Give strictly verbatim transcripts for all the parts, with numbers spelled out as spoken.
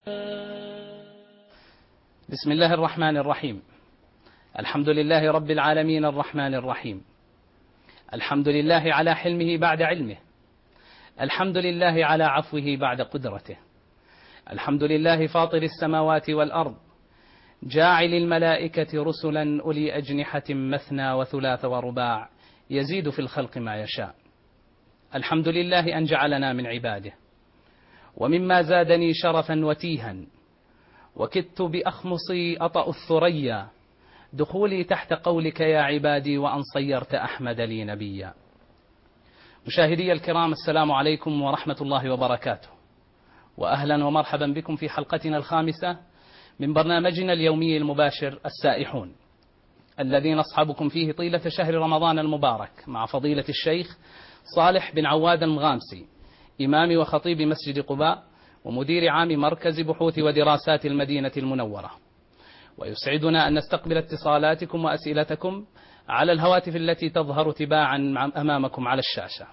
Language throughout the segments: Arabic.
بسم الله الرحمن الرحيم. الحمد لله رب العالمين الرحمن الرحيم. الحمد لله على حلمه بعد علمه. الحمد لله على عفوه بعد قدرته. الحمد لله فاطر السماوات والأرض، جاعل الملائكة رسلا أولي أجنحة مثنى وثلاث ورباع، يزيد في الخلق ما يشاء. الحمد لله أن جعلنا من عباده. ومما زادني شرفا وتيها وكدت بأخمصي أطأ الثريا دخولي تحت قولك يا عبادي وأن صيرت أحمد لي نبيا. مشاهدي الكرام، السلام عليكم ورحمة الله وبركاته، وأهلا ومرحبا بكم في حلقتنا الخامسة من برنامجنا اليومي المباشر السائحون، الذي نصحبكم فيه طيلة شهر رمضان المبارك مع فضيلة الشيخ صالح بن عواد المغامسي، إمام وخطيب مسجد قباء ومدير عام مركز بحوث ودراسات المدينة المنورة. ويسعدنا أن نستقبل اتصالاتكم وأسئلتكم على الهواتف التي تظهر تباعا أمامكم على الشاشة.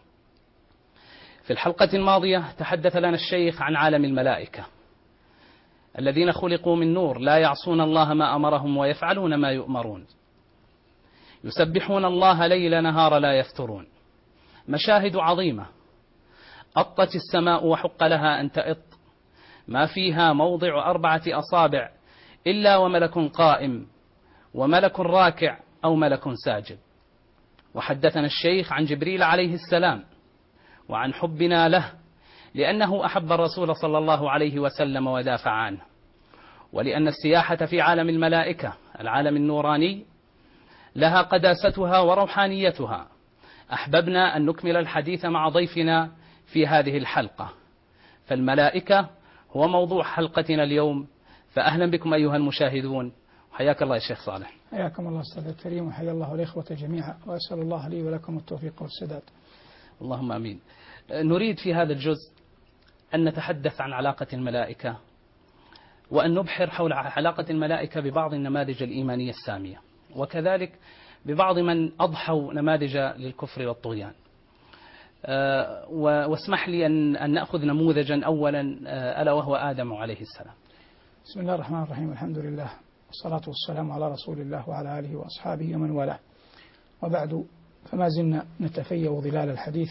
في الحلقة الماضية تحدث لنا الشيخ عن عالم الملائكة الذين خلقوا من نور، لا يعصون الله ما أمرهم ويفعلون ما يؤمرون، يسبحون الله ليل نهار لا يفترون. مشاهد عظيمة أطت السماء وحق لها أن تئط، ما فيها موضع أربعة أصابع إلا وملك قائم وملك راكع أو ملك ساجد. وحدثنا الشيخ عن جبريل عليه السلام وعن حبنا له لأنه أحب الرسول صلى الله عليه وسلم ودافع عنه، ولأن السياحة في عالم الملائكة العالم النوراني لها قداستها وروحانيتها. أحببنا أن نكمل الحديث مع ضيفنا في هذه الحلقة، فالملائكة هو موضوع حلقتنا اليوم. فأهلا بكم أيها المشاهدون، حياك الله يا شيخ صالح. حياكم الله أستاذ الكريم، وحيا الله الإخوة جميعا، وأسأل الله لي ولكم التوفيق والسداد. اللهم أمين. نريد في هذا الجزء أن نتحدث عن علاقة الملائكة، وأن نبحر حول علاقة الملائكة ببعض النماذج الإيمانية السامية، وكذلك ببعض من أضحوا نماذج للكفر والطغيان. أه واسمح لي أن, أن نأخذ نموذجا أولا، أه ألا وهو آدم عليه السلام. بسم الله الرحمن الرحيم، الحمد لله والصلاة والسلام على رسول الله وعلى آله وأصحابه ومن والاه، وبعد، فما زلنا نتفيأ ظلال الحديث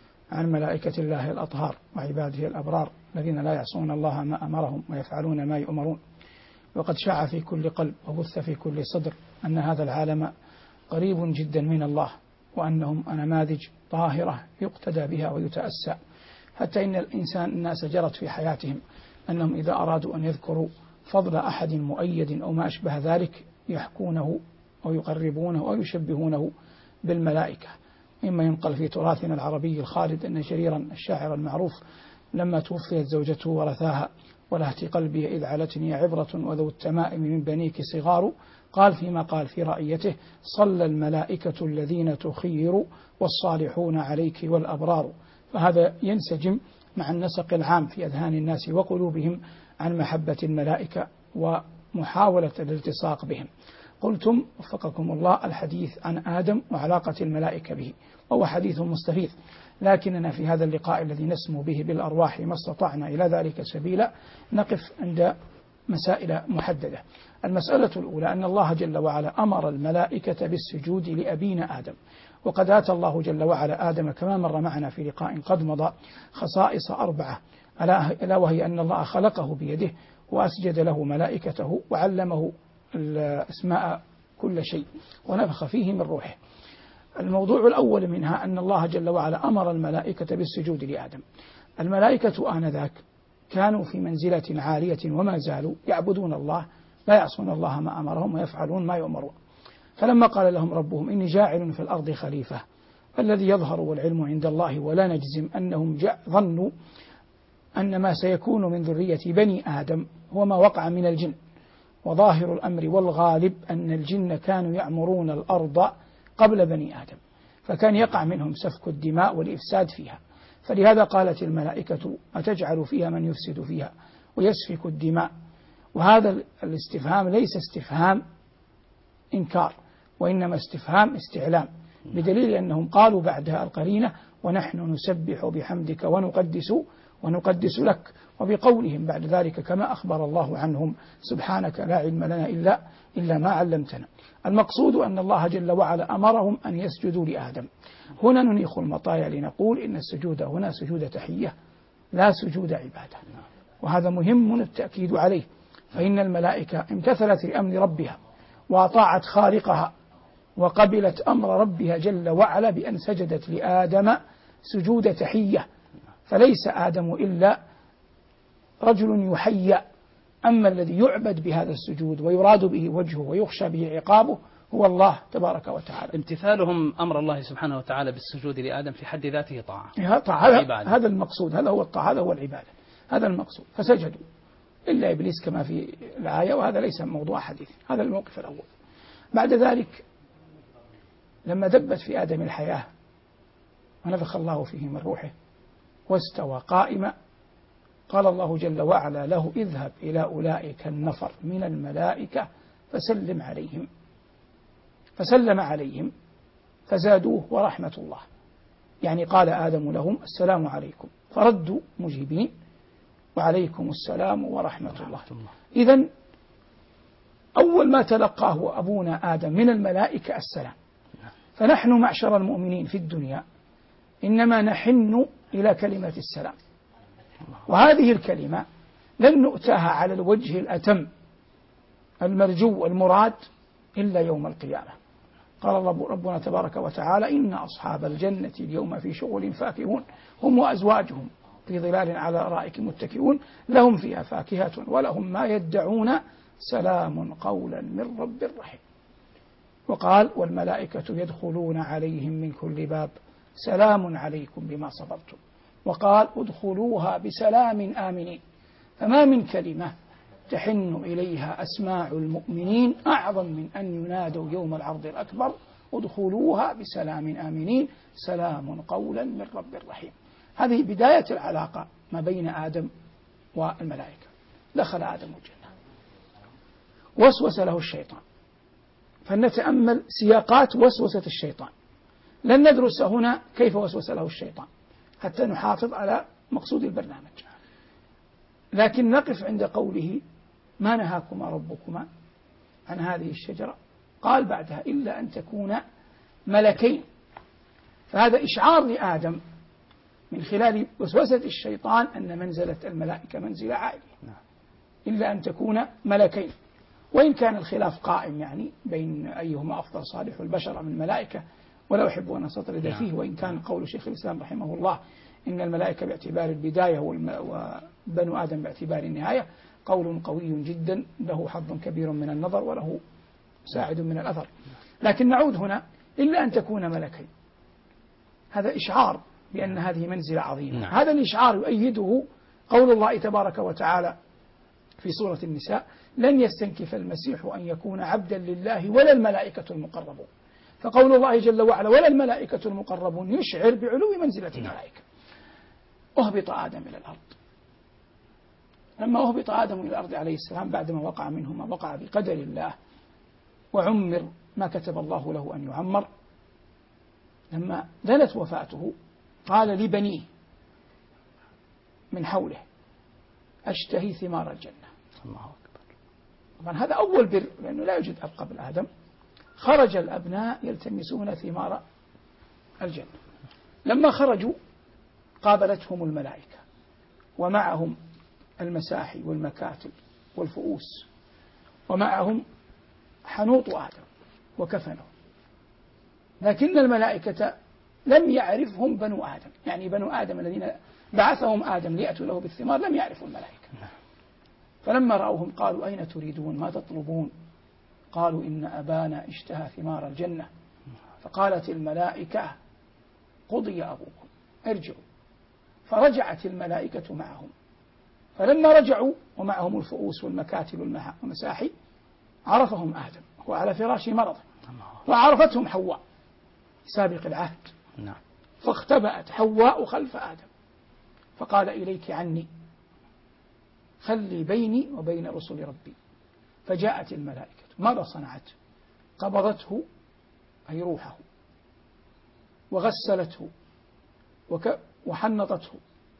عن ملائكة الله الأطهار وعباده الأبرار الذين لا يعصون الله ما أمرهم ويفعلون ما يؤمرون. وقد شاع في كل قلب وبث في كل صدر أن هذا العالم قريب جدا من الله، وأنهم نماذج طاهرة يقتدى بها ويتأسى، حتى إن الإنسان الناس جرت في حياتهم أنهم إذا أرادوا أن يذكروا فضل أحد مؤيد أو ما أشبه ذلك يحكونه أو يقربونه أو يشبهونه بالملائكة. مما ينقل في تراثنا العربي الخالد أن جريرا الشاعر المعروف لما توفيت زوجته ورثاها ولهت قلبي إذ علتني عبرة وذو التمائم من بنيك صغار، قال فيما قال في رأيته: صلى الملائكة الذين تخير والصالحون عليك والأبرار. فهذا ينسجم مع النسق العام في أذهان الناس وقلوبهم عن محبة الملائكة ومحاولة الالتصاق بهم. قلتم وفقكم الله الحديث عن آدم وعلاقة الملائكة به، وهو حديث مستفيض، لكننا في هذا اللقاء الذي نسمو به بالأرواح ما استطعنا إلى ذلك سبيلا نقف عند مسائل محددة. المسألة الأولى أن الله جل وعلا أمر الملائكة بالسجود لأبينا آدم، وقد آتى الله جل وعلا آدم كما مر معنا في لقاء قد مضى خصائص أربعة، ألا وهي أن الله خلقه بيده وأسجد له ملائكته وعلمه الأسماء كل شيء ونفخ فيه من روحه. الموضوع الأول منها أن الله جل وعلا أمر الملائكة بالسجود لآدم. الملائكة آنذاك كانوا في منزلة عالية وما زالوا يعبدون الله، لا يعصون الله ما أمرهم ويفعلون ما يؤمرون. فلما قال لهم ربهم إني جاعل في الأرض خليفة، الذي يظهر والعلم عند الله ولا نجزم أنهم ظنوا أن ما سيكون من ذرية بني آدم هو ما وقع من الجن، وظاهر الأمر والغالب أن الجن كانوا يعمرون الأرض قبل بني آدم، فكان يقع منهم سفك الدماء والإفساد فيها. فلهذا قالت الملائكة أتجعل فيها من يفسد فيها ويسفك الدماء. وهذا الاستفهام ليس استفهام إنكار، وإنما استفهام استعلام، بدليل أنهم قالوا بعدها القرينة ونحن نسبح بحمدك ونقدس ونقدس لك، وبقولهم بعد ذلك كما أخبر الله عنهم سبحانك لا علم لنا إلا إلا ما علمتنا. المقصود أن الله جل وعلا أمرهم أن يسجدوا لآدم. هنا ننيخ المطايا لنقول إن السجود هنا سجود تحية لا سجود عبادة، وهذا مهم التأكيد عليه، فإن الملائكة امتثلت لأمر ربها وأطاعت خالقها وقبلت أمر ربها جل وعلا بأن سجدت لآدم سجود تحية، فليس آدم إلا رجل يحيى، أما الذي يعبد بهذا السجود ويراد به وجهه ويخشى به عقابه هو الله تبارك وتعالى. امتثالهم أمر الله سبحانه وتعالى بالسجود لآدم في حد ذاته طاعة، هذا, هذا المقصود، هذا هو الطاعة، هذا هو العبادة، هذا المقصود. فسجدوا إلا إبليس كما في الآية، وهذا ليس موضوع حديث، هذا الموقف الأول. بعد ذلك لما دبت في آدم الحياة ونفخ الله فيه من روحه واستوى قائما، قال الله جل وعلا له اذهب إلى أولئك النفر من الملائكة فسلم عليهم، فسلم عليهم فزادوه ورحمة الله، يعني قال آدم لهم السلام عليكم، فردوا مجيبين وعليكم السلام ورحمة الله. إذن أول ما تلقاه أبونا آدم من الملائكة السلام، فنحن معشر المؤمنين في الدنيا إنما نحن إلى كلمة السلام، وهذه الكلمة لن نؤتاها على الوجه الأتم المرجو المراد إلا يوم القيامة. قال ربنا تبارك وتعالى إن أصحاب الجنة اليوم في شغل فاكهون هم وأزواجهم في ظلال على أرائك متكئون لهم فيها فاكهة ولهم ما يدعون سلام قولا من رب رحيم. وقال والملائكة يدخلون عليهم من كل باب سلام عليكم بما صبرتم، وقال ادخلوها بسلام آمنين. فما من كلمة تحن إليها أسماع المؤمنين أعظم من أن ينادوا يوم العرض الأكبر ادخلوها بسلام آمنين سلام قولا من رب رحيم. هذه بداية العلاقة ما بين آدم والملائكة. دخل آدم الجنة، وسوس له الشيطان، فلنتأمل سياقات وسوسة الشيطان، لن ندرس هنا كيف وسوس له الشيطان حتى نحافظ على مقصود البرنامج، لكن نقف عند قوله ما نهاكما ربكما عن هذه الشجرة، قال بعدها إلا أن تكونا ملكين. فهذا إشعار لآدم من خلال وسوسة الشيطان أن منزلة الملائكة منزلة عالية، إلا أن تكونا ملكين. وإن كان الخلاف قائم يعني بين أيهما أفضل صالح البشر من الملائكة، ولا أحب أن أستطرد فيه، وإن كان قول شيخ الإسلام رحمه الله إن الملائكة باعتبار البداية وبنو آدم باعتبار النهاية قول قوي جدا له حظ كبير من النظر وله ساعد من الأثر. لكن نعود هنا إلا أن تكون ملكين، هذا إشعار بأن هذه منزلة عظيمة. نعم. هذا الإشعار يؤيده قول الله تبارك وتعالى في سورة النساء لن يستنكف المسيح أن يكون عبدا لله ولا الملائكة المقربون. فقول الله جل وعلا ولا الملائكة المقربون يشعر بعلو منزلة الملائكة. أهبط آدم إلى الأرض، لما أهبط آدم إلى الأرض عليه السلام بعدما وقع منه ما وقع بقدر الله وعمر ما كتب الله له أن يعمر، لما دنت وفاته قال لبنيه من حوله أشتهي ثمار الجنة. الله أكبر. طبعا هذا أول بر، لأنه لا يوجد أب قبل آدم. خرج الأبناء يلتمسون ثمار الجنة، لما خرجوا قابلتهم الملائكة ومعهم المساحي والمكاتب والفؤوس، ومعهم حنوط آدم وكفنه، لكن الملائكة لم يعرفهم بنو آدم، يعني بنو آدم الذين بعثهم آدم ليأتوا له بالثمار لم يعرفوا الملائكة. فلما رأوهم قالوا أين تريدون ما تطلبون؟ قالوا إن أبانا اشتهى ثمار الجنة. فقالت الملائكة قضي أبوكم ارجعوا. فرجعت الملائكة معهم، فلما رجعوا ومعهم الفؤوس والمكاتب والمساحي عرفهم آدم هو على فراش مرض، وعرفتهم حواء سابق العهد. فاختبأت حواء خلف آدم فقال إليك عني خلي بيني وبين رسل ربي. فجاءت الملائكة ماذا صنعت؟ قبضته أي روحه وغسلته وحنطته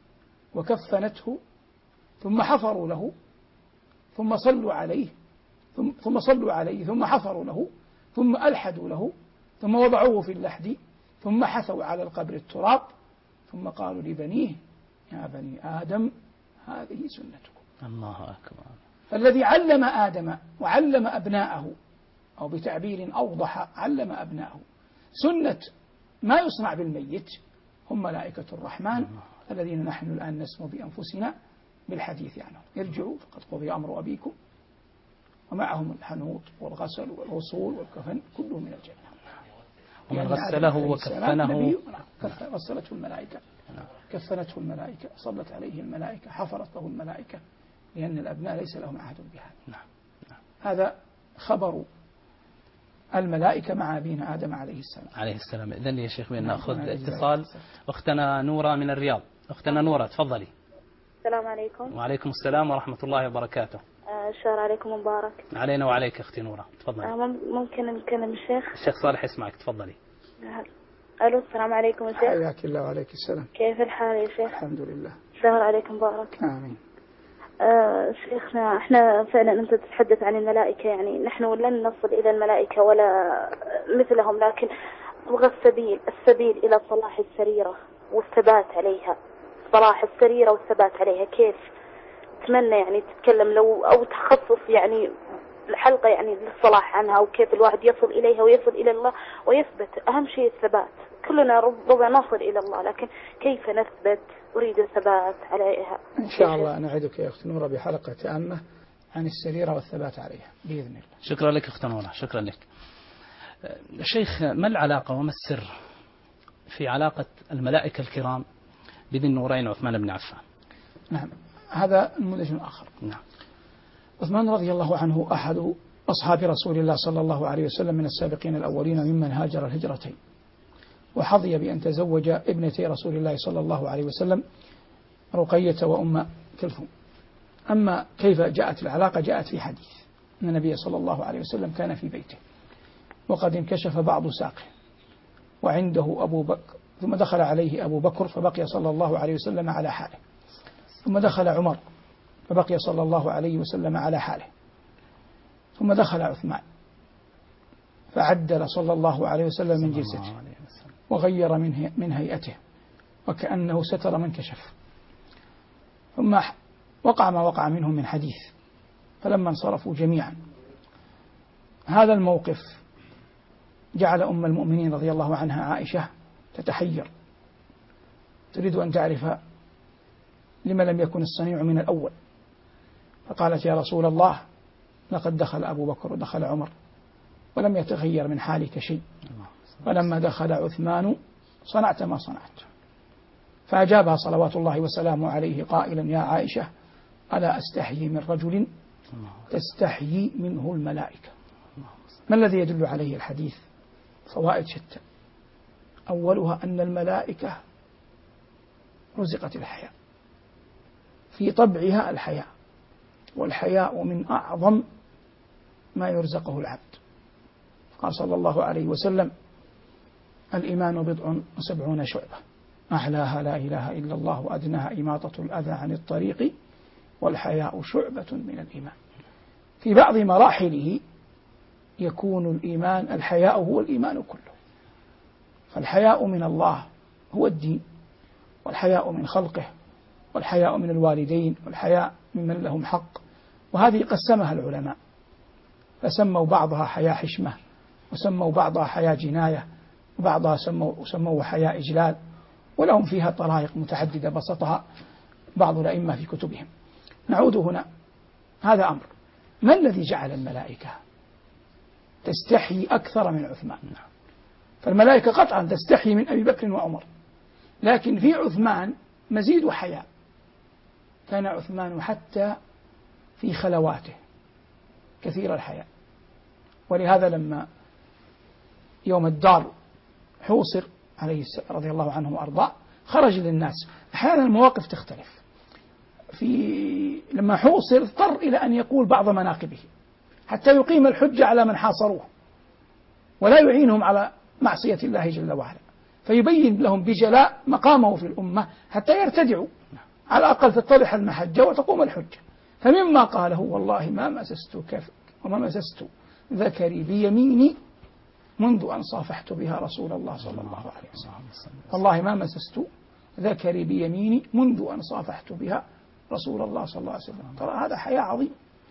وكفنته ثم حفروا له ثم صلوا عليه ثم, ثم صلوا عليه ثم حفروا له ثم ألحدوا له ثم وضعوه في اللحد ثم حثوا على القبر التراب ثم قالوا لبنيه يا بني آدم هذه سنتكم. الله أكبر. فالذي علم آدم وعلم أبناءه، أو بتعبير أوضح علم أبناءه سنة ما يصنع بالميت هم ملائكة الرحمن الذين نحن الآن نسمو بأنفسنا بالحديث عنهم. ارجعوا فقد قضي أمر أبيكم ومعهم الحنوط والغسل والغسول والكفن كله من الجنة. ومن غسله وكفنه غسلته الملائكة كفنته الملائكة صلت عليه الملائكة حفرت له الملائكة، لأن الأبناء ليس لهم عهد بها. نعم. نعم. هذا خبر الملائكة مع أبينا آدم عليه السلام عليه السلام. إذن يا شيخ بأن نأخذ اتصال. أختنا نورة من الرياض. أختنا نورة تفضلي. السلام عليكم. وعليكم السلام ورحمة الله وبركاته. الشهر عليكم مبارك. علينا وعليك أختي نورة تفضلي. ممكن نكلم الشيخ؟ الشيخ صالح يسمعك تفضلي. ألو السلام عليكم يا شيخ. حياك الله وعليك السلام. كيف الحال يا شيخ؟ الحمد لله. الشهر عليكم مبارك. آمين. آه شيخنا احنا فعلا انت تتحدث عن الملائكة، يعني نحن لن نصل الى الملائكة ولا مثلهم، لكن نبغى السبيل السبيل الى صلاح السريرة والثبات عليها، صلاح السريرة والثبات عليها. كيف اتمنى يعني تتكلم لو او تخصص يعني الحلقة يعني للصلاح عنها، وكيف الواحد يصل اليها ويصل الى الله ويثبت. اهم شيء الثبات، كلنا ربما نصل الى الله لكن كيف نثبت؟ أريد الثبات عليها إن شاء الله. نعدك يا أخت نورة بحلقة تامة عن السريرة والثبات عليها بإذن الله. شكرا لك أخت نورة. شكرا لك. شيخ، ما العلاقة وما السر في علاقة الملائكة الكرام بذي النورين عثمان بن عفان؟ نعم، هذا نموذج آخر. نعم. عثمان رضي الله عنه أحد أصحاب رسول الله صلى الله عليه وسلم من السابقين الأولين ممن هاجر الهجرتين، وحظي بأن تزوج ابنتي رسول الله صلى الله عليه وسلم رقية وأم كلثوم. أما كيف جاءت العلاقة؟ جاءت في حديث أن النبي صلى الله عليه وسلم كان في بيته وقد انكشف بعض ساقه وعنده أبو بكر، ثم دخل عليه أبو بكر فبقي صلى الله عليه وسلم على حاله، ثم دخل عمر فبقي صلى الله عليه وسلم على حاله، ثم دخل عثمان فعدل صلى الله عليه وسلم من جلسته وغير من من هيئته وكأنه ستر من كشف، ثم وقع ما وقع منهم من حديث. فلما انصرفوا جميعا هذا الموقف جعل أم المؤمنين رضي الله عنها عائشة تتحير، تريد أن تعرف لما لم يكن الصنيع من الأول، فقالت يا رسول الله لقد دخل أبو بكر ودخل عمر ولم يتغير من حالك شيء، ولما دخل عثمان صنعت ما صنعت. فأجابها صلوات الله وسلامه عليه قائلا يا عائشة ألا أستحيي من رجل تستحيي منه الملائكة. ما الذي يدل عليه الحديث؟ فوائد شتى. أولها أن الملائكة رزقت الحياء، في طبعها الحياء، والحياء من أعظم ما يرزقه العبد. قال صلى الله عليه وسلم الإيمان بضع وسبعون شعبة أعلاها لا إله إلا الله وأدناها إماطة الأذى عن الطريق والحياء شعبة من الإيمان. في بعض مراحله يكون الإيمان الحياء هو الإيمان كله، فالحياء من الله هو الدين، والحياء من خلقه، والحياء من الوالدين، والحياء ممن لهم حق. وهذه قسمها العلماء فسموا بعضها حياء حشمة، وسموا بعضها حياء جناية، وبعضها سموا, سموا حياء إجلال، ولهم فيها طرائق متعددة بسطها بعض الأئمة في كتبهم. نعود هنا، هذا أمر. ما الذي جعل الملائكة تستحي أكثر من عثمان؟ فالملائكة قطعا تستحي من أبي بكر وعمر، لكن في عثمان مزيد حياء. كان عثمان حتى في خلواته كثير الحياء، ولهذا لما يوم الدار حوصر عليه رضي الله عنه وأرضاه خرج للناس. أحيانا المواقف تختلف. في لما حوصر اضطر إلى أن يقول بعض مناقبه حتى يقيم الحجة على من حاصروه ولا يعينهم على معصية الله جل وعلا، فيبين لهم بجلاء مقامه في الأمة حتى يرتدعوا على الأقل تتضح المحجة وتقوم الحجة. فمما قاله والله ما مسست كف وما مسست ذكري بيميني منذ أن صافحت بها رسول الله صلى الله عليه وسلم. والله ما مسست ذكري بيميني منذ أن صافحت بها رسول الله صلى الله عليه وسلم. ترى هذا حياء عظيم.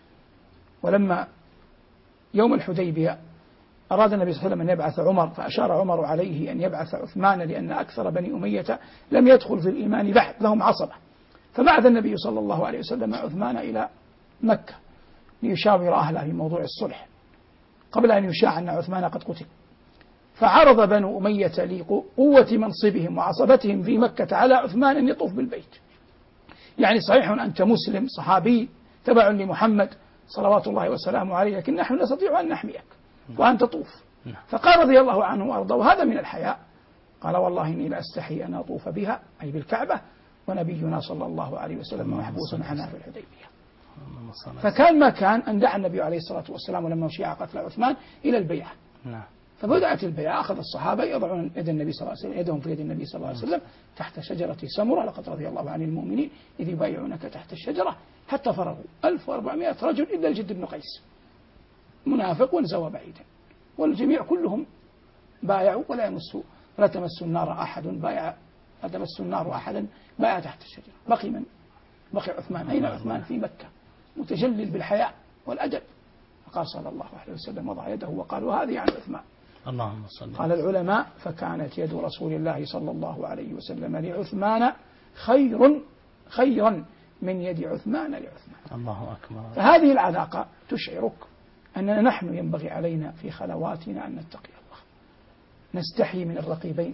ولما يوم الحديبية أراد النبي صلى الله عليه وسلم أن يبعث عمر، فأشار عمر عليه أن يبعث عثمان لأن أكثر بني أمية لم يدخل في الإيمان بعد، لهم عصبة. فبعث النبي صلى الله عليه وسلم عثمان إلى مكة ليشاور أهله في موضوع الصلح قبل أن يشاع أن عثمان قد قتل. فعرض بنو أمية لقوة منصبهم وعصبتهم في مكة على عثمان أن يطوف بالبيت. يعني صحيح أنت مسلم صحابي تبع لمحمد صلوات الله وسلامه عليه، لكن نحن نستطيع أن نحميك وأن تطوف. فقال رضي الله عنه وأرضاه وهذا من الحياء، قال والله إني لأستحي أن أطوف بها أي بالكعبة ونبينا صلى الله عليه وسلم محبوس عنها في الحديبية. فكان ما كان أن دعا النبي عليه الصلاة والسلام لما شيع قتل عثمان إلى البيعة. فبدأت البيعة، أخذ الصحابة يضعون يد النبي صلى الله عليه وسلم يدهم في يد النبي صلى الله عليه وسلم تحت شجرة سمرة، لقد رضي الله عن المؤمنين إذ يبايعونك تحت الشجرة، حتى فرغوا ألف وأربعمائة رجل إلا الجد بن قيس منافق وانزوى بعيدا، والجميع كلهم بايعوا ولا يمسوا ولا تمس النار أحد بايع لا تمس النار أحدا بايع تحت الشجرة. بقي من؟ بقي عثمان. أين عثمان؟ في مكة متجلل بالحياء والأدب. فقال صلى الله عليه وسلم وضع يده وقال وهذه عن عثمان. اللهم صل. قال العلماء فكانت يد رسول الله صلى الله عليه وسلم لعثمان خير خيرا من يد عثمان لعثمان. الله أكبر. فهذه العلاقة تشعرك أننا نحن ينبغي علينا في خلواتنا أن نتقي الله، نستحي من الرقيبين،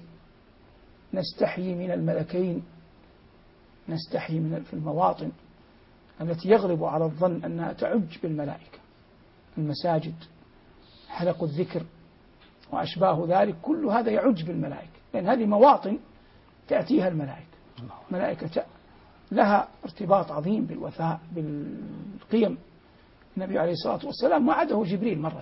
نستحي من الملكين، نستحي من في المواطن التي يغلب على الظن أنها تعج بالملائكة، المساجد، حلق الذكر وأشباه ذلك، كل هذا يعج بالملائكة، لأن هذه مواطن تأتيها الملائكة. ملائكة لها ارتباط عظيم بالوفاء بالقيم. النبي عليه الصلاة والسلام وعده جبريل مرة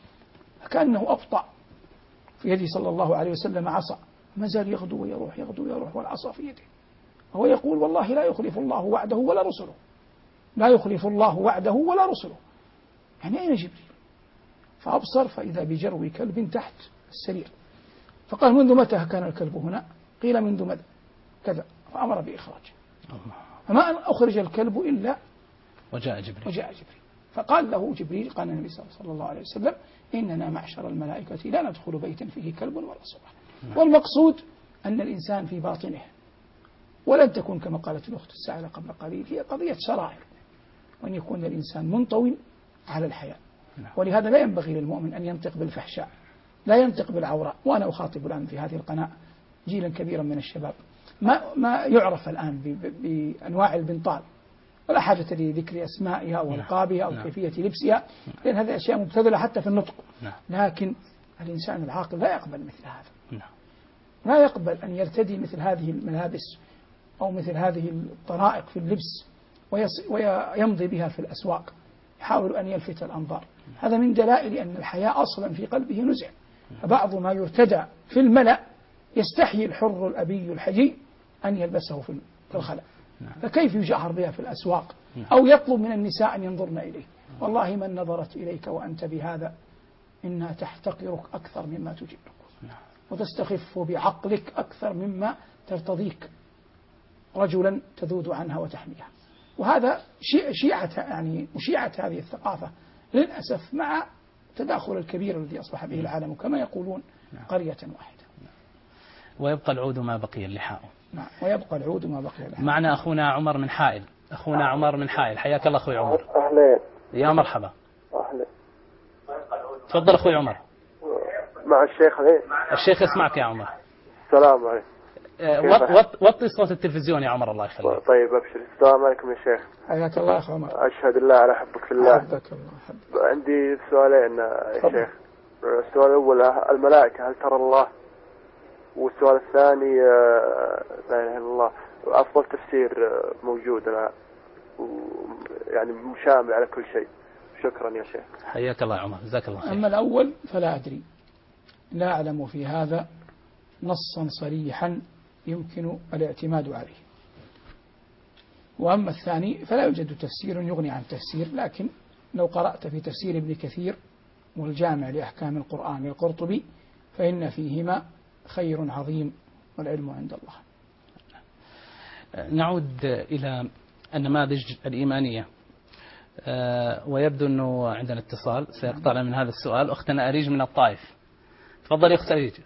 فكأنه أبطأ في يده صلى الله عليه وسلم عصا، ما زال يغدو ويروح يغدو ويروح والعصا في يده، وهو يقول والله لا يخلف الله وعده ولا رسله، لا يخلف الله وعده ولا رسله. يعني أين جبريل؟ فأبصر فإذا بجرو كلب تحت السرير، فقال منذ متى كان الكلب هنا؟ قيل منذ متى كذا، فأمر بإخراجه. فما أن أخرج الكلب إلا وجاء جبريل وجاء جبريل فقال له جبريل، قال النبي صلى الله عليه وسلم إننا معشر الملائكة لا ندخل بيتا فيه كلب ولا صورة. والمقصود أن الإنسان في باطنه، ولن تكون كما قالت الأخت السائلة قبل قليل هي قضية شرائع، وأن يكون الإنسان منطوي على الحياء. ولهذا لا ينبغي للمؤمن أن ينطق بالفحشاء، لا ينطق بالعوراء. وأنا أخاطب الآن في هذه القناة جيلا كبيرا من الشباب ما ما يعرف الآن بأنواع البنطال، ولا حاجة لذكر أسمائها وألقابها أو نعم. كيفية لبسها، لأن هذه أشياء مبتذلة حتى في النطق. نعم. لكن الإنسان العاقل لا يقبل مثل هذا، نعم. لا يقبل أن يرتدي مثل هذه الملابس أو مثل هذه الطرائق في اللبس ويمضي بها في الأسواق يحاول أن يلفت الأنظار. هذا من دلائل أن الحياء أصلا في قلبه نزع. فبعض ما يرتدى في الملأ يستحيي الحر الأبي الحجي أن يلبسه في الخلاء، فكيف يجهر بها في الأسواق أو يطلب من النساء أن ينظرن إليه؟ والله من نظرت إليك وأنت بهذا إنها تحتقرك أكثر مما تجبك، وتستخف بعقلك أكثر مما ترتضيك رجلا تذود عنها وتحميها. وهذا شيعة يعني وشيعة هذه الثقافة للأسف مع تداخل الكبير الذي أصبح به العالم كما يقولون قرية واحدة. ويبقى العود ما بقي اللحاء. نعم، ويبقى العود ما بقي اللحاء. معنا أخونا عمر من حائل. أخونا عمر من حائل، حياك الله أخوي عمر. أهلين. يا مرحبا. أهلين. تفضل أخوي عمر. مع الشيخ علي. الشيخ يسمعك يا عمر. السلام عليكم. وطي صوت التلفزيون يا عمر الله يخليك. طيب أبشر. السلام عليكم يا شيخ. حياك الله يا أخي عمر. أشهد الله على حبك في الله. حبك الله حبك. عندي سؤالين يا شيخ. السؤال الأول الملائكة هل ترى الله؟ والسؤال الثاني لا إله إلا الله أفضل تفسير موجود يعني مشامل على كل شيء. شكرا يا شيخ. حياك الله يا عمر، جزاك الله خير. أما الأول فلا أدري، لا أعلم في هذا نصا صريحا يمكن الاعتماد عليه. وأما الثاني فلا يوجد تفسير يغني عن تفسير، لكن لو قرأت في تفسير ابن كثير والجامع لأحكام القرآن للقرطبي فإن فيهما خير عظيم والعلم عند الله. نعود إلى النماذج الإيمانية، ويبدو أنه عندنا اتصال سيقطعنا من هذا السؤال. أختنا أريج من الطائف، تفضلي أخت أريج.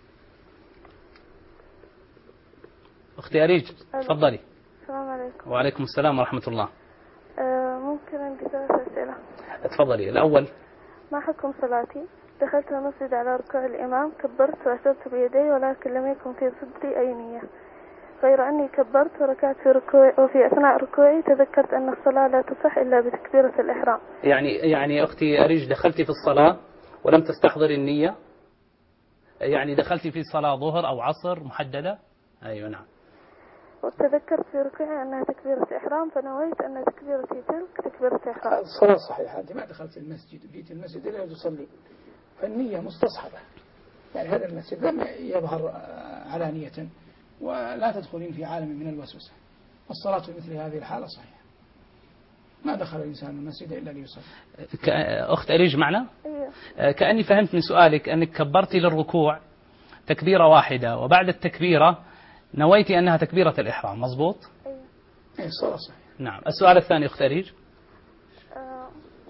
أختي أريج تفضلي. السلام عليكم. وعليكم السلام ورحمة الله. أه ممكن عندي ثلاث أسئلة. تفضلي. الأول، ما حكم صلاتي؟ دخلت المسجد على ركوع الإمام، كبرت وأشرت بيدي ولكن لم يكن في صدري أي نية، غير أني كبرت وركعت في ركوعي، وفي أثناء ركوعي تذكرت أن الصلاة لا تصح إلا بتكبيرة الإحرام. يعني يعني أختي أريج دخلتي في الصلاة ولم تستحضري النية؟ يعني دخلتي في صلاة ظهر أو عصر محددة؟ أيوة نعم. وتذكرت في ركوعي أنها تكبيرة إحرام، فنويت أن تكبيرتي تلك تكبيرة إحرام. الصلاة صحيحة، أنت ما دخلت المسجد وجيت المسجد إلا تصلي، فالنية مستصحبة. يعني هذا المسجد لم يظهر علانية، ولا تدخلين في عالم من الوسوسة. الصلاة في مثل هذه الحالة صحيحة، ما دخل الإنسان المسجد إلا ليصلي. أخت أريج معنا؟ أيوة. كأني فهمت من سؤالك أنك كبرتي للركوع تكبيرة واحدة، وبعد التكبيرة نويتي أنها تكبيرة الإحرام، مضبوط؟ أيوة. أي الصلاة صحيحة. نعم. السؤال الثاني أخت أريج. آه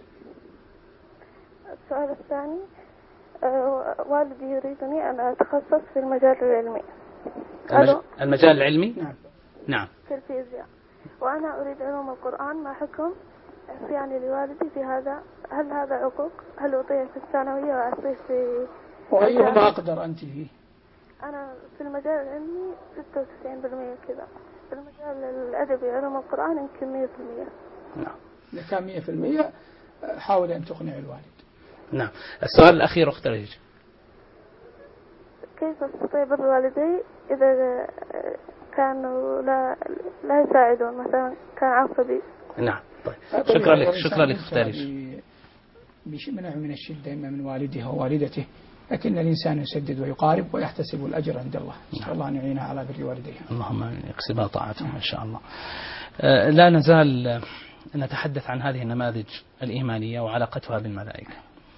السؤال الثاني، آه والدي يريدني أن أتخصص في المجال العلمي. المج... المجال العلمي؟ نعم. نعم. في الفيزياء، وأنا أريد علوم القرآن. ما حكم عصياني لوالدي في هذا؟ هل هذا عقوق؟ هل أطيع في الثانوية وأعصيه في؟ وأيهما أقدر أنت فيه؟ أنا في المجال العلمي ستة وتسعين بالمئة كذا، في المجال الأدبي علوم القرآن يمكن مئة بالمئة. نعم. إذا كان مئة بالمئة حاول أن تقنع الوالد. نعم. السؤال الأخير أخت ريج. كيف أستطيع بر والدي إذا كانوا لا لا يساعدون، مثلا كان عصبي؟ نعم. طيب شكرا لك، شكرا لك أخت ريج. بمنع من الشدة إما من والده ووالدته، لكن الإنسان يسدد ويقارب ويحتسب الأجر عند الله. نسأل الله أن يعينها على بر والديها. اللهم يكسبها طاعتهم إن شاء الله. لا نزال نتحدث عن هذه النماذج الإيمانية وعلاقتها بالملائكة.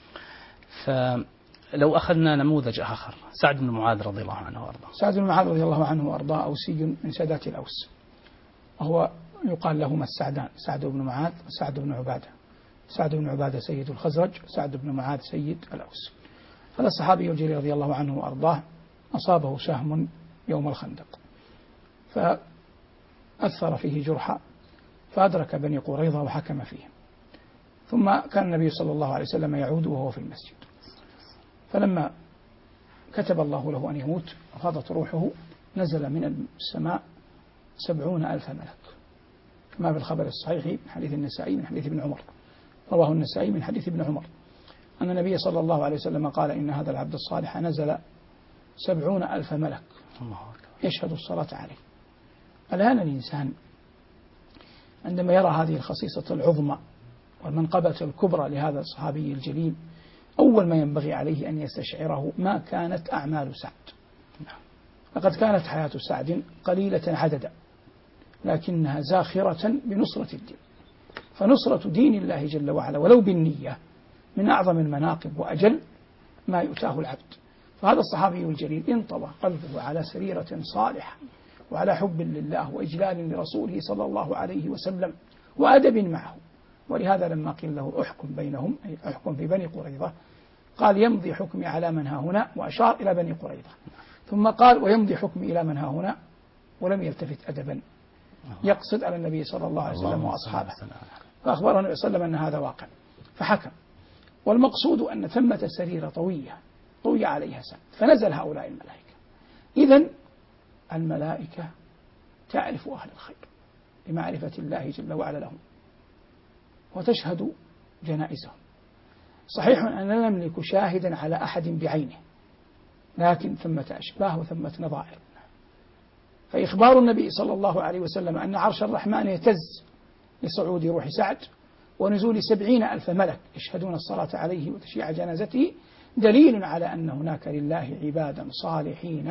فلو أخذنا نموذج آخر، سعد بن معاذ رضي الله عنه وأرضاه. سعد بن معاذ رضي الله عنه وأرضاه أوسي من سادات الأوس، وهو يقال لهما السعدان، سعد بن معاذ وسعد بن عبادة. سعد بن عبادة سيد الخزرج، وسعد بن معاذ سيد الأوس. هذا الصحابي الجليل رضي الله عنه وأرضاه أصابه سهم يوم الخندق فأثر فيه جرحا، فأدرك بني قريظة وحكم فيهم. ثم كان النبي صلى الله عليه وسلم يعود وهو في المسجد، فلما كتب الله له أن يموت وفاضت روحه نزل من السماء سبعون ألف ملك، كما في الخبر الصحيح من حديث النسائي من حديث ابن عمر، رواه النسائي من حديث ابن عمر أن النبي صلى الله عليه وسلم قال إن هذا العبد الصالح نزل سبعون ألف ملك يشهد الصلاة عليه. الآن الإنسان عندما يرى هذه الخصيصة العظمى والمنقبة الكبرى لهذا الصحابي الجليل، أول ما ينبغي عليه أن يستشعره ما كانت أعمال سعد. لقد كانت حياة سعد قليلة عددا، لكنها زاخرة بنصرة الدين، فنصرة دين الله جل وعلا ولو بالنية من أعظم المناقب وأجل ما يؤتاه العبد. فهذا الصحابي الجليل انطوى قلبه على سريرة صالحة وعلى حب لله وإجلال لرسوله صلى الله عليه وسلم وأدب معه، ولهذا لما قيل له أحكم بينهم أي أحكم في بني قريظة قال يمضي حكمي على من ها هنا، وأشار إلى بني قريظة، ثم قال ويمضي حكمي إلى من ها هنا، ولم يلتفت أدبا يقصد على النبي صلى الله عليه وسلم وأصحابه، فأخبره النبي صلى الله عليه وسلم أن هذا واقع فحكم. والمقصود أن ثمة سريرة طوية طوي عليها سعد، فنزل هؤلاء الملائكة. إذن الملائكة تعرف أهل الخير لمعرفة الله جل وعلا لهم وتشهد جنائزهم. صحيح أن لا نملك شاهدا على أحد بعينه، لكن ثمة أشباه وثمة نظائر. فإخبار النبي صلى الله عليه وسلم أن عرش الرحمن يهتز لصعود روح سعد ونزول سبعين ألف ملك يشهدون الصلاة عليه وتشييع جنازته دليل على أن هناك لله عبادا صالحين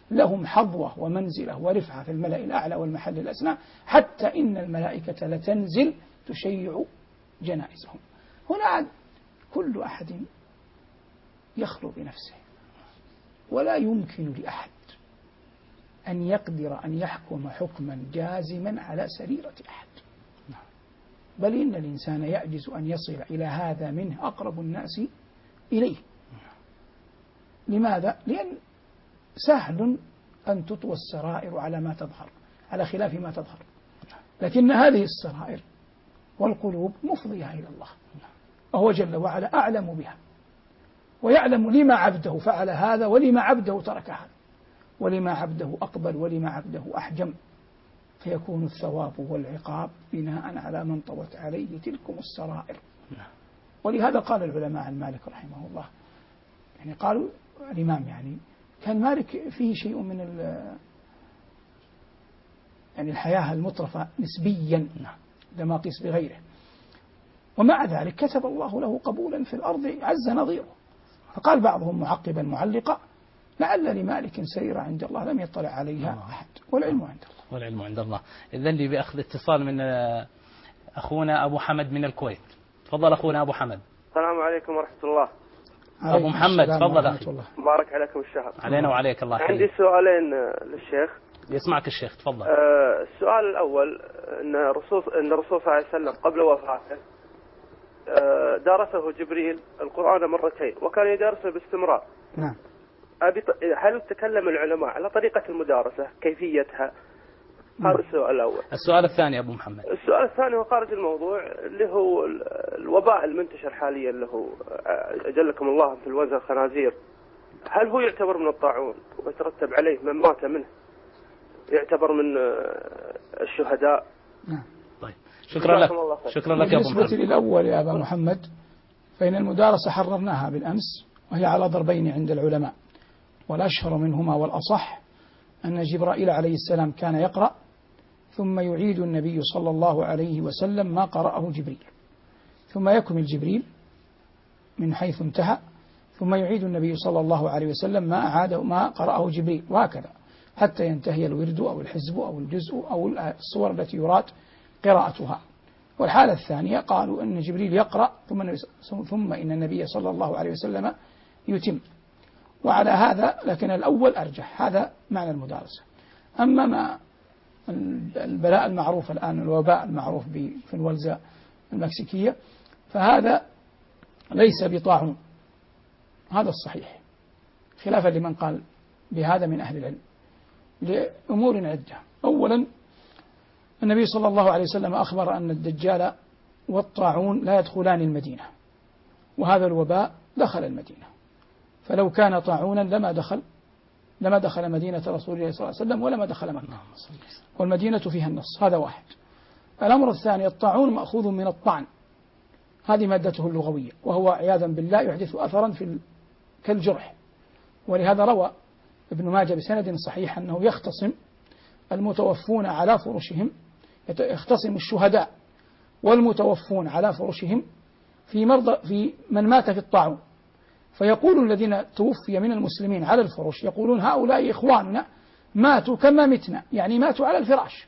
لهم حظوة ومنزلة ورفعة في الملأ الأعلى والمحل الأسنى، حتى إن الملائكة لتنزل تشيع جنائزهم. هنا كل أحد يخلو بنفسه، ولا يمكن لأحد أن يقدر أن يحكم حكما جازما على سريرة أحد، بل إن الإنسان يعجز أن يصل إلى هذا منه أقرب الناس إليه. لماذا؟ لأن سهل أن تطوى السرائر على ما تظهر، على خلاف ما تظهر، لكن هذه السرائر والقلوب مفضية إلى الله، وهو جل وعلا أعلم بها، ويعلم لما عبده فعل هذا، ولما عبده ترك هذا، ولما عبده أقبل، ولما عبده أحجم، فيكون الثواب والعقاب بناء على من طوت عليه تلكم السرائر. ولهذا قال العلماء عن مالك رحمه الله، يعني قالوا الإمام يعني كان مالك فيه شيء من يعني الحياة المطرفة نسبيا لما قيس بغيره، ومع ذلك كتب الله له قبولا في الأرض عز نظيره. فقال بعضهم معقبا معلقا: لعل لمالك سريرة عند الله لم يطلع عليها أحد، والعلم عند الله. والعلم عند الله. إذن لي بأخذ اتصال من أخونا أبو حمد من الكويت. تفضل أخونا أبو حمد. السلام عليكم ورحمة الله. أبو محمد تفضل أخي. مبارك عليكم الشهر. علينا وعليك الله يحييك. عندي سؤالين للشيخ. يسمعك الشيخ تفضل. آه السؤال الأول أن الرسول أن الرسول صلى الله عليه وسلم قبل وفاته آه درسه جبريل القرآن مرتين، وكان يدرسه باستمرار. نعم. أبي هل تكلم العلماء على طريقة المدارسة كيفيتها؟ هذا السؤال الأول. السؤال الثاني أبو محمد. السؤال الثاني هو خارج الموضوع، اللي هو الوباء المنتشر حاليا اللي هو أجلكم الله انفلونزا الخنازير، هل هو يعتبر من الطاعون ويترتب عليه من مات منه يعتبر من الشهداء؟ نعم. طيب شكرا لك. شكرا لك يا أبو محمد. بالنسبة للأول يا أبا محمد، فإن المدارسة حررناها بالأمس، وهي على ضربين عند العلماء، والأشهر منهما والأصح أن جبرائيل عليه السلام كان يقرأ ثم يعيد النبي صلى الله عليه وسلم ما قرأه جبريل، ثم يكمل جبريل من حيث انتهى، ثم يعيد النبي صلى الله عليه وسلم ما أعاد ما قرأه جبريل، وهكذا حتى ينتهي الورد أو الحزب أو الجزء أو الصور التي يراد قراءتها. والحالة الثانية قالوا أن جبريل يقرأ ثم ثم إن النبي صلى الله عليه وسلم يتم. وعلى هذا لكن الأول أرجح، هذا معنى المدارسة. أما ما البلاء المعروف الآن، الوباء المعروف بإنفلونزا المكسيكية، فهذا ليس بطاعون، هذا الصحيح، خلافا لمن قال بهذا من أهل العلم، لأمور عدة. أولا النبي صلى الله عليه وسلم أخبر أن الدجال والطاعون لا يدخلان المدينة، وهذا الوباء دخل المدينة، فلو كان طاعونا لما دخل لما دخل مدينة رسول الله صلى الله عليه وسلم ولما دخل مكة، والمدينة فيها النص. هذا واحد. الأمر الثاني، الطاعون مأخوذ من الطعن، هذه مادته اللغوية، وهو عياذا بالله يحدث أثرا في كالجرح. ولهذا روى ابن ماجه بسند صحيح أنه يختصم المتوفون على فرشهم، يختصم الشهداء والمتوفون على فرشهم في مرضى في من مات في الطاعون، فيقول الذين توفي من المسلمين على الفرش يقولون هؤلاء إخواننا ماتوا كما متنا، يعني ماتوا على الفراش.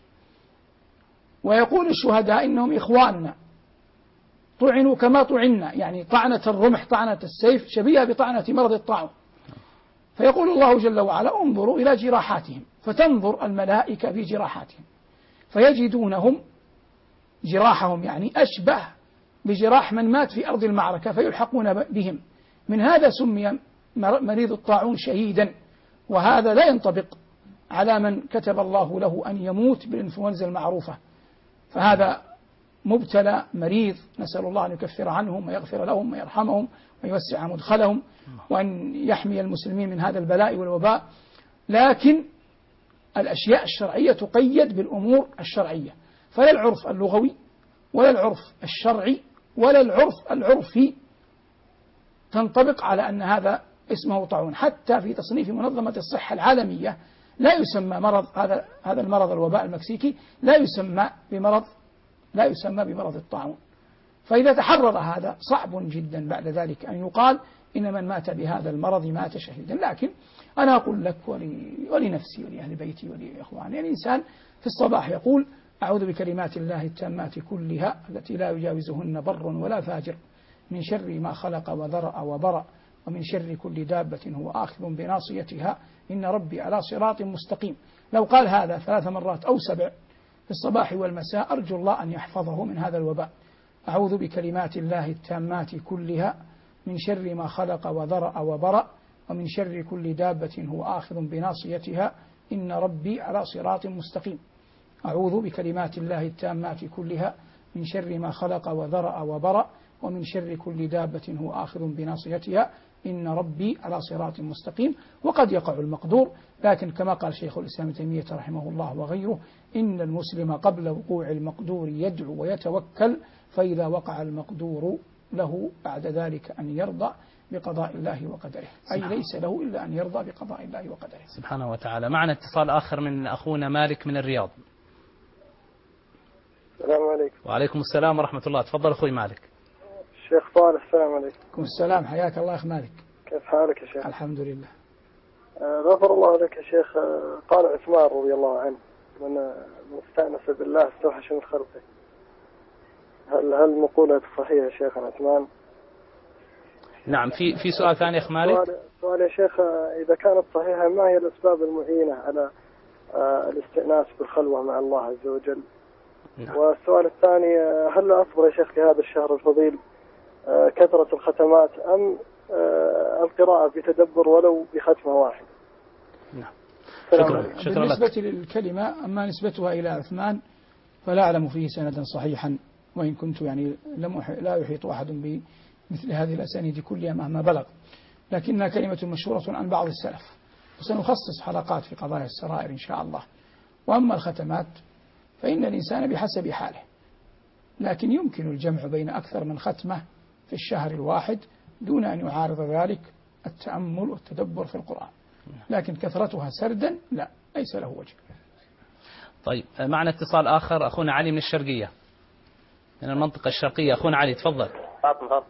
ويقول الشهداء إنهم إخواننا طعنوا كما طعنا، يعني طعنة الرمح طعنة السيف شبيهة بطعنة مرض الطاعون. فيقول الله جل وعلا انظروا إلى جراحاتهم، فتنظر الملائكة في جراحاتهم فيجدونهم جراحهم يعني أشبه بجراح من مات في أرض المعركة فيلحقون بهم. من هذا سمي مريض الطاعون شهيدا، وهذا لا ينطبق على من كتب الله له أن يموت بالإنفلونزا المعروفة، فهذا مبتلى مريض، نسأل الله أن يكفر عنهم ويغفر لهم ويرحمهم ويوسع مدخلهم وأن يحمي المسلمين من هذا البلاء والوباء. لكن الأشياء الشرعية تقيد بالأمور الشرعية، فلا العرف اللغوي ولا العرف الشرعي ولا العرف العرفي تنطبق على أن هذا اسمه طاعون. حتى في تصنيف منظمة الصحة العالمية لا يسمى مرض هذا هذا المرض الوباء المكسيكي لا يسمى بمرض لا يسمى بمرض الطاعون. فإذا تحرر هذا صعب جدا بعد ذلك أن يقال إن من مات بهذا المرض مات شهيدا. لكن أنا أقول لك ولي ولنفسي ولأهل بيتي ولإخواني. يعني الإنسان في الصباح يقول أعوذ بكلمات الله التامات كلها التي لا يجاوزهن بر ولا فاجر من شر ما خلق وذرأ وبرأ ومن شر كل دابة هو آخذ بناصيتها إن ربي على صراط مستقيم. لو قال هذا ثلاث مرات أو سبع في الصباح والمساء أرجو الله أن يحفظه من هذا الوباء. أعوذ بكلمات الله التامات كلها من شر ما خلق وذرأ وبرأ ومن شر كل دابة هو آخذ بناصيتها إن ربي على صراط مستقيم. أعوذ بكلمات الله التامات كلها من شر ما خلق وذرأ وبرأ ومن شر كل دابة هو آخذ بناصيتها إن ربي على صراط مستقيم. وقد يقع المقدور، لكن كما قال شيخ الإسلام ابن تيمية رحمه الله وغيره إن المسلم قبل وقوع المقدور يدعو ويتوكل، فإذا وقع المقدور له بعد ذلك أن يرضى بقضاء الله وقدره، أي ليس له إلا أن يرضى بقضاء الله وقدره سبحانه وتعالى. معنا اتصال آخر من أخونا مالك من الرياض. السلام عليكم. وعليكم السلام ورحمة الله. تفضل أخوي مالك. شيخ صالح السلام عليكم. عليكم السلام، حياك الله أخ مالك. كيف حالك يا شيخ؟ الحمد لله. آه غفر الله لك يا شيخ. آه قال عثمان رضي الله عنه من مستأنس بالله استوحش من خلقه. هل هل مقولة صحيحة يا شيخ عثمان؟ نعم. في في سؤال ثاني أخ مالك؟ سؤال, سؤال يا شيخ، إذا كانت صحيحة ما هي الأسباب المعينة على آه الاستئناس بالخلوة مع الله عز وجل؟ نعم. والسؤال الثاني، هل أفضل يا شيخ في هذا الشهر الفضيل آه كثرة الختمات أم آه القراءة بتدبر ولو بختمة واحدة؟ نعم. شكرا. شكرا بالنسبة لك. للكلمة أما نسبتها إلى عثمان فلا أعلم فيه سندا صحيحا، وإن كنت يعني لم لا يحيط أحد بمثل هذه الأسانيد كلها مهما بلغ، لكنها كلمة مشهورة عن بعض السلف، وسنخصص حلقات في قضايا السرائر إن شاء الله. وأما الختمات فإن الإنسان بحسب حاله، لكن يمكن الجمع بين أكثر من ختمة في الشهر الواحد دون أن يعارض ذلك التأمل والتدبر في القرآن، لكن كثرتها سردا لا، ليس له وجه. طيب معنا اتصال آخر، أخونا علي من الشرقية، من المنطقة الشرقية. أخونا علي تفضل. فاطمة.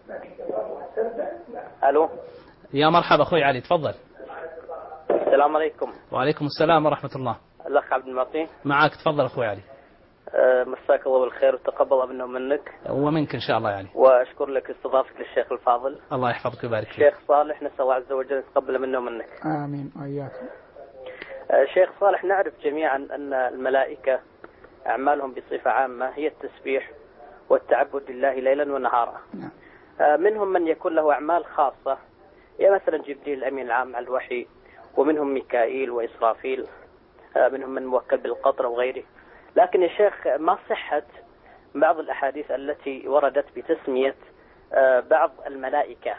ألو. يا مرحبا أخوي علي تفضل. السلام عليكم. وعليكم السلام ورحمة الله. الأخ عبد المعطي معك تفضل أخوي علي. أه مساك الله بالخير وتقبل منا ومنك ومنك إن شاء الله يعني. وأشكر لك استضافتك للشيخ الفاضل. الله يحفظك ويبارك فيك. شيخ صالح نسأل الله عز وجل يتقبل منا ومنك. آمين وإياكم. أه شيخ صالح، نعرف جميعا أن الملائكة أعمالهم بصفة عامة هي التسبيح والتعبد لله ليلا ونهارا. نعم. أه منهم من يكون له أعمال خاصة، يا مثلا جبريل الأمين العام على الوحي، ومنهم ميكائيل وإسرافيل، أه منهم من موكل بالقطر وغيره. لكن يا شيخ ما صحة بعض الأحاديث التي وردت بتسمية بعض الملائكة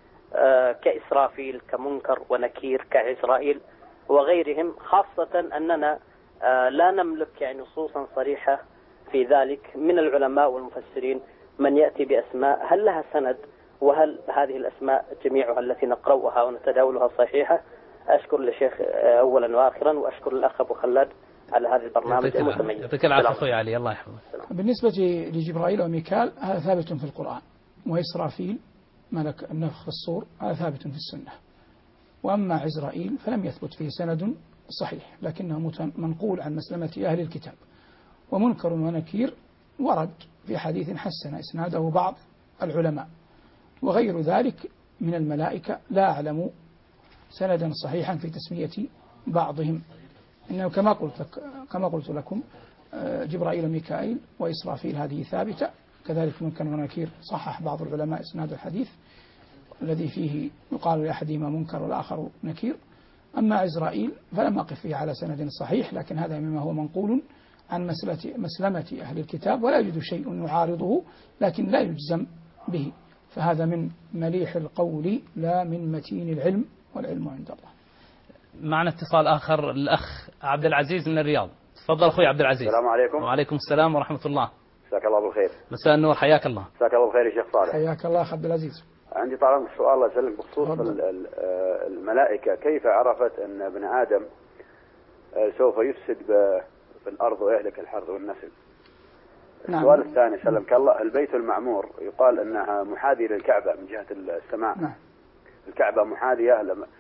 كإسرافيل كمنكر ونكير كعزرائيل وغيرهم، خاصة أننا لا نملك يعني نصوصا صريحة في ذلك من العلماء والمفسرين من يأتي بأسماء هل لها سند، وهل هذه الأسماء جميعها التي نقرأها ونتداولها صحيحة؟ أشكر للشيخ أولا وآخرا، وأشكر الأخ أبو خلاد على هذا البرنامج المتميز. يعطيك العافية أخوي علي، الله يحفظك. بالنسبة لجبرائيل وميكال هذا ثابت في القرآن، وإسرافيل ملك النفخ في الصور هذا ثابت في السنة. وأما عزرائيل فلم يثبت فيه سند صحيح، لكنه منقول عن مسلمة أهل الكتاب. ومنكر ونكير ورد في حديث حسن إسناده بعض العلماء. وغير ذلك من الملائكة لا أعلم سندا صحيحا في تسمية بعضهم، إنه كما قلت لك كما قلت لكم جبرائيل وميكائيل وإسرافيل هذه ثابتة، كذلك منكر ونكير صحح بعض العلماء إسناد الحديث الذي فيه يقال لأحدهما منكر والآخر نكير. أما عزرائيل فلم أقف فيه على سند صحيح، لكن هذا مما هو منقول عن مسلمة أهل الكتاب، ولا يوجد شيء يعارضه لكن لا يجزم به، فهذا من مليح القول لا من متين العلم، والعلم عند الله. معنا اتصال آخر، الأخ عبد العزيز من الرياض. تفضل أخوي عبد العزيز. السلام عليكم. وعليكم السلام ورحمة الله. مساك الله بالخير. مساء النور، حياك الله. مساك الله بالخير يا شيخ صالح. حياك الله عبد العزيز. عندي طبعا سؤال الله يسلمك بخصوص الملائكة، كيف عرفت أن ابن آدم سوف يفسد في الأرض ويهلك الحرث والنسل؟ نعم. السؤال الثاني سلمك الله، البيت المعمور يقال أنها محاذية للكعبة من جهة السماء. نعم. الكعبة محاذية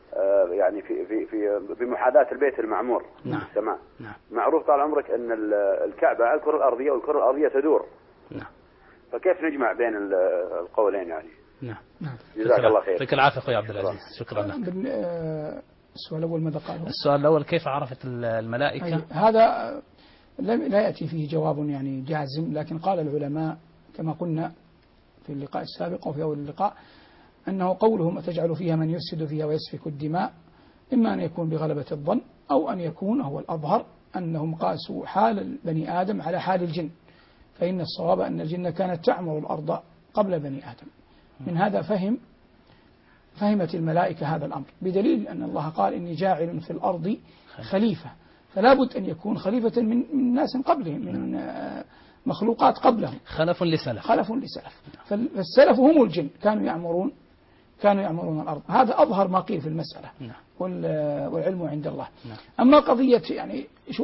يعني في في في بمحاذاة البيت المعمور نعم. في السماء. نعم. معروف طال عمرك أن الكعبة على الكرة الأرضية والكرة الأرضية تدور. نعم. فكيف نجمع بين القولين يعني؟ نعم. جزاك الله خير. فيك العافية أخوي عبد العزيز، شكرا لك. السؤال الأول ماذا قال؟ السؤال الأول كيف عرفت الملائكة؟ هذا لا يأتي فيه جواب يعني جازم، لكن قال العلماء كما قلنا في اللقاء السابق وفي أول اللقاء أنه قولهم أتجعل فيها من يفسد فيها ويسفك الدماء إما أن يكون بغلبة الظن أو أن يكون هو الأظهر أنهم قاسوا حال بني آدم على حال الجن، فإن الصواب أن الجن كانت تعمر الأرض قبل بني آدم. من هذا فهم فهمت الملائكة هذا الأمر، بدليل أن الله قال إني جاعل في الأرض خليفة، فلا بد أن يكون خليفة من, من ناس قبلهم، من مخلوقات قبلهم، خلف لسلف خلف لسلف فالسلف هم الجن كانوا يعمرون كانوا يعمرون الأرض. هذا أظهر ما قيل في المسألة والعلم عند الله. أما قضية يعني شو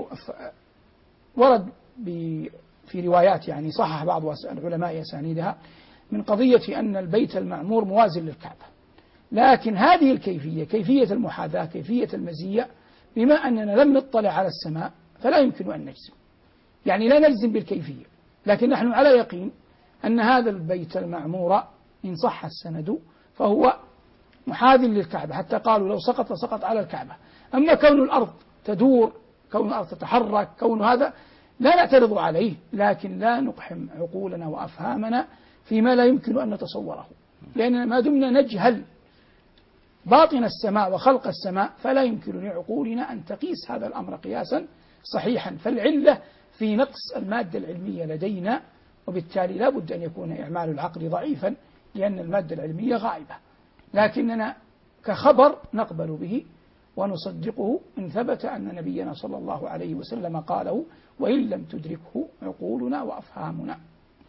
ورد في روايات يعني صحح بعض العلماء أسانيدها من قضية أن البيت المعمور موازن للكعبة، لكن هذه الكيفية كيفية المحاذاة كيفية المزية بما أننا لم نطلع على السماء فلا يمكن أن نجزم، يعني لا نجزم بالكيفية، لكن نحن على يقين أن هذا البيت المعمور إن صح السند فهو محاذ للكعبة، حتى قالوا لو سقط سقط على الكعبة. أما كون الأرض تدور، كون الأرض تتحرك، كون هذا لا نعترض عليه، لكن لا نقحم عقولنا وأفهامنا فيما لا يمكن أن نتصوره، لأننا ما دمنا نجهل باطن السماء وخلق السماء فلا يمكن لعقولنا أن تقيس هذا الأمر قياسا صحيحا. فالعلة في نقص المادة العلمية لدينا، وبالتالي لا بد أن يكون إعمال العقل ضعيفا لأن المادة العلمية غائبة، لكننا كخبر نقبل به ونصدقه إن ثبت أن نبينا صلى الله عليه وسلم قاله وإن لم تدركه عقولنا وأفهامنا.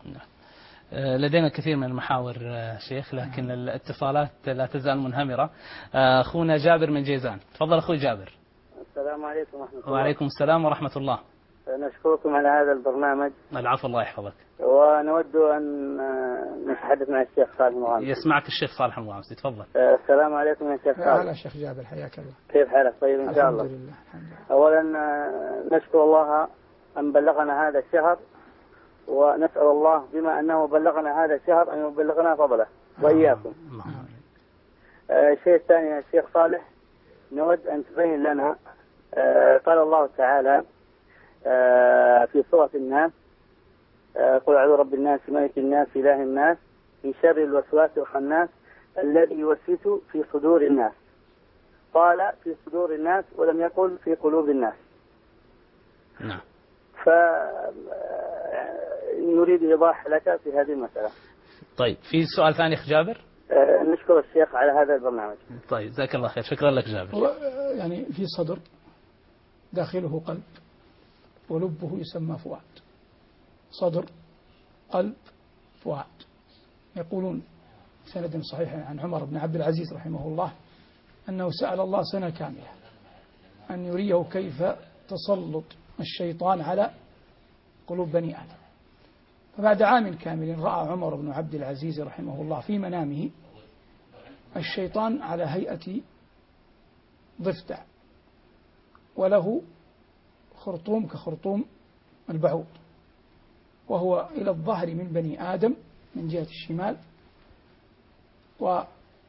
لدينا كثير من المحاور شيخ، لكن الاتصالات لا تزال منهمرة. أخونا جابر من جيزان، تفضل أخوي جابر. السلام عليكم ورحمة الله. وعليكم السلام ورحمة الله. نشكركم على هذا البرنامج. العفو، الله يحفظك. ونود أن نتحدث مع الشيخ صالح المغامسي. يسمعك الشيخ صالح المغامسي، تفضل. السلام عليكم يا شيخ صالح. أهلا شيخ جابر، حياك الله. كيف حالك؟ طيب إن شاء الله. الحمد لله. أولا نشكر الله أن بلغنا هذا الشهر، ونسأل الله بما أنه بلغنا هذا الشهر أن يبلغنا فضله وإياكم. الشيء الثاني يا شيخ صالح، نود أن تبين لنا آه قال الله تعالى آه في سورة الناس آه قل أعوذ برب الناس ملك الناس إله الناس من شر الوسواس الخناس الذي يوسوس في صدور الناس. قال في صدور الناس ولم يقل في قلوب الناس. نعم. فنريد إيضاح لك في هذه المسألة. طيب، في سؤال ثاني أخ جابر؟ آه نشكر الشيخ على هذا البرنامج. طيب، جزاك الله خير، شكرا لك جابر. يعني في صدر داخله قلب ولبه يسمى فؤاد. صدر، قلب، فؤاد. يقولون سند صحيح عن عمر بن عبد العزيز رحمه الله أنه سأل الله سنة كاملة أن يريه كيف تسلط الشيطان على قلوب بني آدم، فبعد عام كامل رأى عمر بن عبد العزيز رحمه الله في منامه الشيطان على هيئة ضفدع وله خرطوم كخرطوم البعوض، وهو إلى الظهر من بني آدم من جهة الشمال، و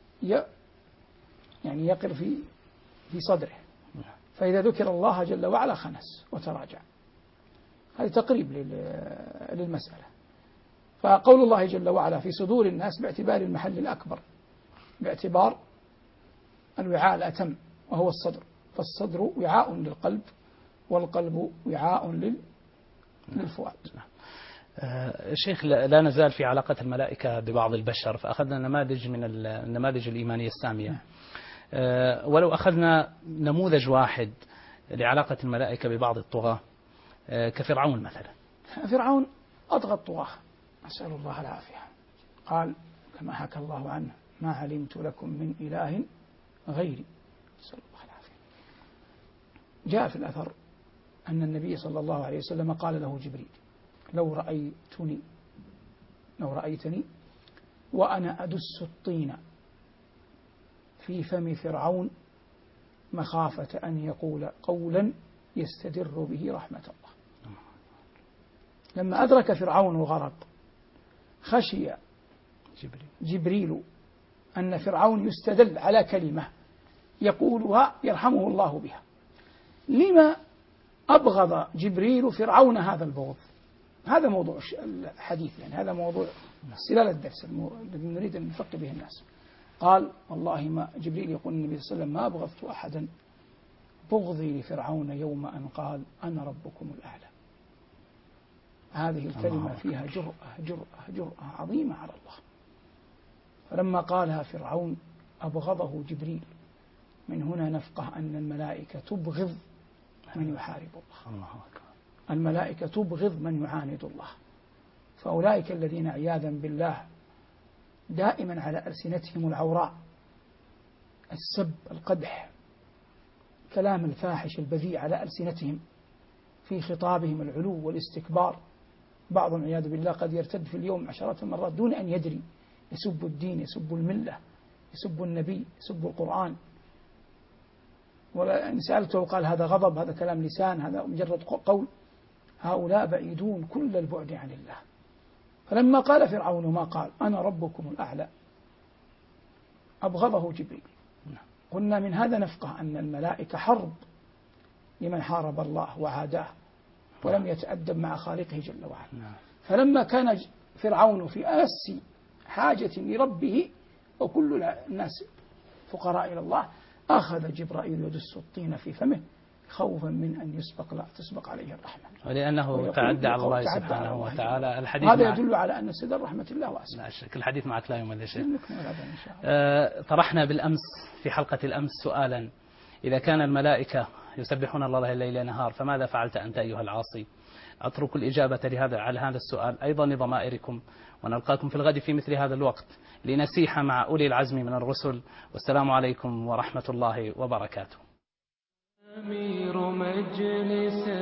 يعني يقر في في صدره، فإذا ذكر الله جل وعلا خنس وتراجع. هذا تقريب للمسألة. فقول الله جل وعلا في صدور الناس باعتبار المحل الأكبر، باعتبار الوعاء الأتم وهو الصدر، فالصدر وعاء للقلب والقلب وعاء للفؤاد. آه شيخ، لا نزال في علاقة الملائكة ببعض البشر، فأخذنا نماذج من النماذج الإيمانية السامية. آه ولو أخذنا نموذج واحد لعلاقة الملائكة ببعض الطغاة آه كفرعون مثلا. فرعون أطغى الطغاة، أسأل الله العافية. قال كما حكى الله عنه ما علمت لكم من إله غيري، أسأل الله العافية. جاء في الأثر أن النبي صلى الله عليه وسلم قال له جبريل لو رأيتني لو رأيتني وأنا أدس الطين في فم فرعون مخافة أن يقول قولا يستدر به رحمة الله. لما أدرك فرعون الغرق خشي جبريل أن فرعون يستدل على كلمة يقولها يرحمه الله بها. لما أبغض جبريل فرعون هذا البغض؟ هذا موضوع الحديث، يعني هذا موضوع استلال الدرس الذي نريد أن نفقه به الناس. قال والله ما جبريل يقول النبي صلى الله عليه وسلم ما أبغضت أحدا بغضي لفرعون يوم أن قال أنا ربكم الأعلى. هذه الكلمة فيها جرأة جرأة جرأة عظيمة على الله. فلما قالها فرعون أبغضه جبريل. من هنا نفقه أن الملائكة تبغض من يحارب الله. الملائكة تبغض من يعاند الله. فأولئك الذين عياذا بالله دائما على ألسنتهم العوراء السب القدح كلام الفاحش البذيء على ألسنتهم، في خطابهم العلو والاستكبار. بعضهم عياذ بالله قد يرتد في اليوم عشرات المرات دون أن يدري، يسب الدين، يسب الملة، يسب النبي، يسب القرآن. وإن سألته قال هذا غضب، هذا كلام لسان، هذا مجرد قول. هؤلاء بعيدون كل البعد عن الله. فلما قال فرعون ما قال أنا ربكم الأعلى أبغضه جبريل. قلنا من هذا نفقه أن الملائكة حرب لمن حارب الله وعاداه ولم يتأدب مع خالقه جل وعلا. فلما كان فرعون في أمس حاجة لربه وكل الناس فقراء إلى الله أخذ جبرائيل يدس الطين في فمه خوفا من أن يسبق لا تسبق عليه الرحمة، ولأنه تعدى على الله سبحانه وتعالى. الحديث هذا يدل على أن سدر رحمة الله واسع. لا شك الحديث معك لا يمل يا شيخ. أه طرحنا بالأمس في حلقة الأمس سؤالا: إذا كان الملائكة يسبحون الله الليل نهار فماذا فعلت أنت أيها العاصي؟ أترك الإجابة لهذا على هذا السؤال أيضا لضمائركم، ونلقاكم في الغد في مثل هذا الوقت لنسيح مع أولي العزم من الرسل. والسلام عليكم ورحمة الله وبركاته. أمير مجلس